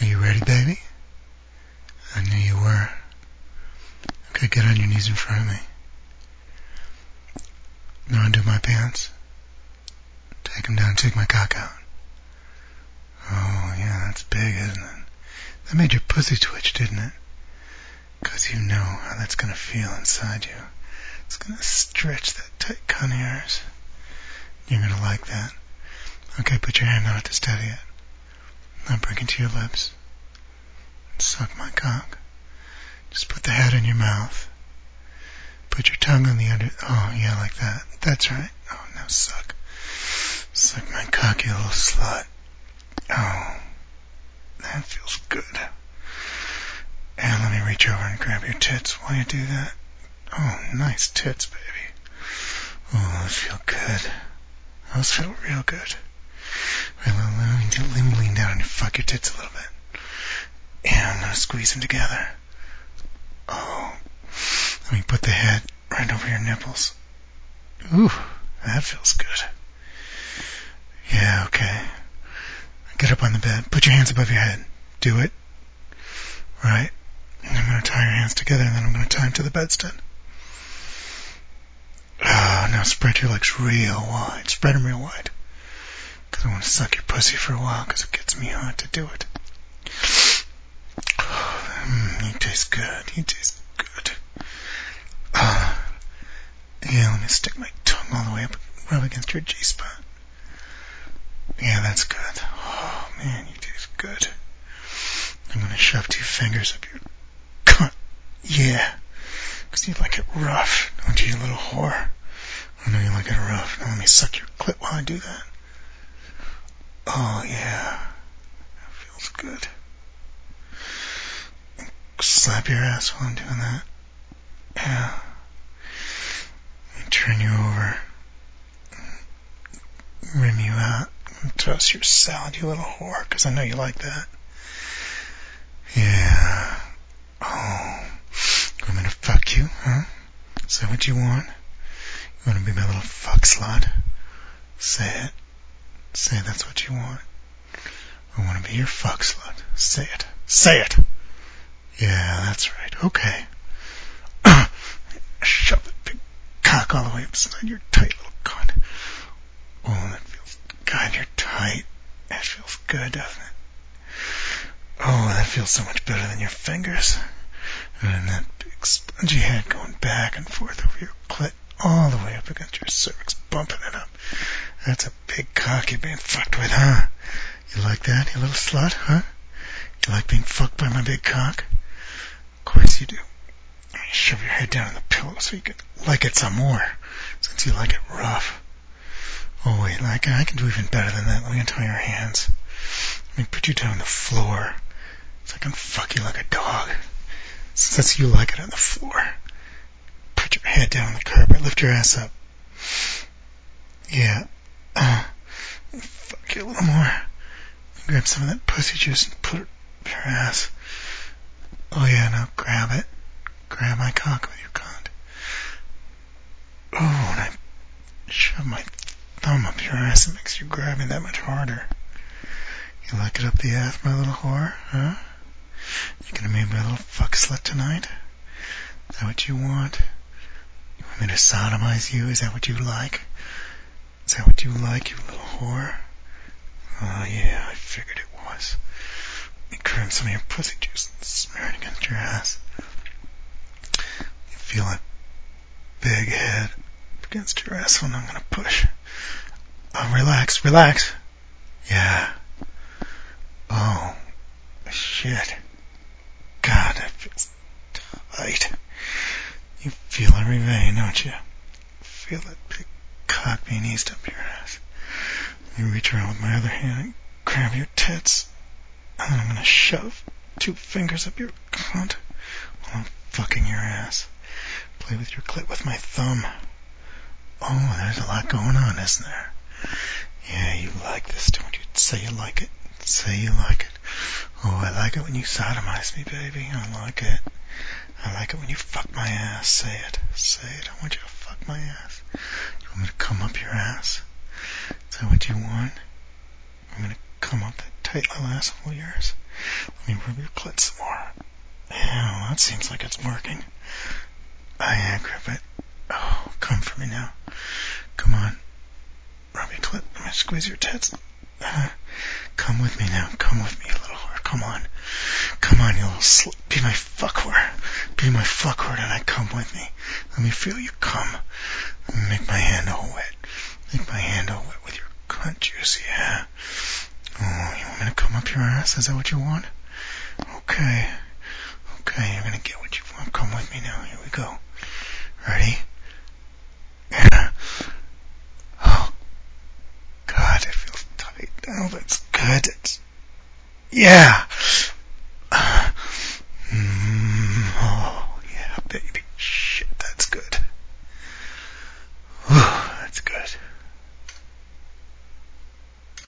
Are you ready, baby? I knew you were. Okay, get on your knees in front of me. Now undo my pants. Take them down, take my cock out. Oh, yeah, that's big, isn't it? That made your pussy twitch, didn't it? 'Cause you know how that's gonna feel inside you. It's gonna stretch that tight cunt of yours. You're gonna like that. Okay, put your hand on it to steady it. Now bring it to your lips. Suck my cock. Just put the head in your mouth. Put your tongue on the under... Oh, yeah, like that. That's right. Oh, now suck. Suck my cock, you little slut. Oh, that feels good. And let me reach over and grab your tits while you do that. Oh, nice tits, baby. Oh, those feel good. Those feel real good. Wait, let me lean down and fuck your tits a little bit. And I'm gonna squeeze them together. Oh, let me put the head right over your nipples. Ooh, that feels good. Yeah, okay. Get up on the bed. Put your hands above your head. Do it. Right. And I'm going to tie your hands together, and then I'm going to tie them to the bedstead. Now spread your legs real wide. Spread them real wide. Because I want to suck your pussy for a while, because it gets me hot to do it. You taste good. You taste good. Yeah, let me stick my tongue all the way up and rub against your G-spot. Yeah, that's good. Oh, man, you taste good. I'm going to shove 2 fingers up your cunt. Yeah, because you like it rough, don't you, you little whore? I know you like it rough. Now let me suck your clit while I do that. Oh, yeah. That feels good. Slap your ass while I'm doing that. Yeah. Let me turn you over. Rim you out. And toss your salad, you little whore, because I know you like that. Yeah. Oh. I'm gonna fuck you, huh? Is that what you want? You wanna be my little fuck slut? Say it. Say that's what you want. I wanna be your fuck slut. Say it. Say it! Yeah, that's right. Okay. Shove that big cock all the way up inside your tight little cunt. Oh, that feels... God, you're tight. That feels good, doesn't it? Oh, that feels so much better than your fingers. And that big spongy head going back and forth over your clit, all the way up against your cervix, bumping it up. That's a big cock you're being fucked with, huh? You like that, you little slut, huh? You like being fucked by my big cock? Of course you do. Shove your head down on the pillow so you can like it some more, since you like it rough. Oh wait, I can do even better than that. Let me untie your hands. Let me put you down on the floor, so I can fuck you like a dog. Since you like it on the floor. Put your head down on the carpet, lift your ass up. Yeah. Fuck you a little more. Grab some of that pussy juice and put it up your ass. Oh yeah, now grab it. Grab my cock with your cunt. Oh, and I shove my thumb up your ass. It makes you grabbing that much harder. You like it up the ass, my little whore? Huh? You gonna make me a little fuck slut tonight? Is that what you want? You want me to sodomize you? Is that what you like? Is that what you like, you little whore? Oh yeah, I figured it was. Let me grab some of your pussy juice and smear it against your ass. You feel that big head against your ass when I'm gonna push. Oh, relax, relax. Yeah. Oh, shit. God, that feels tight. You feel every vein, don't you? Feel that big cock being eased up your ass. You reach around with my other hand and grab your tits. And I'm gonna shove 2 fingers up your cunt while I'm fucking your ass. Play with your clit with my thumb. Oh, there's a lot going on, isn't there? Yeah, you like this, don't you? Say you like it. Say you like it. Oh, I like it when you sodomize me, baby. I like it. I like it when you fuck my ass. Say it. Say it. I want you to fuck my ass. You want me to come up your ass? Is that what you want? I'm gonna come up that tight little asshole of yours. Let me rub your clit some more. Yeah, well, that seems like it's working. Oh, yeah, grip it. Oh, come for me now. Come on. Rub your clit. Let me squeeze your tits. Come with me now. Come with me, you little whore. Come on. Come on, you little slut. Be my fuck whore. Be my fuck whore tonight. Come with me. Let me feel you come. Let me make my hand all wet. Make my hand all wet with your cunt juice, yeah. Oh, you want me to come up your ass? Is that what you want? Okay. Okay, you're gonna get what you want. Come with me now. Here we go. Ready? Yeah. Oh, God, it feels tight now. That's good. Yeah.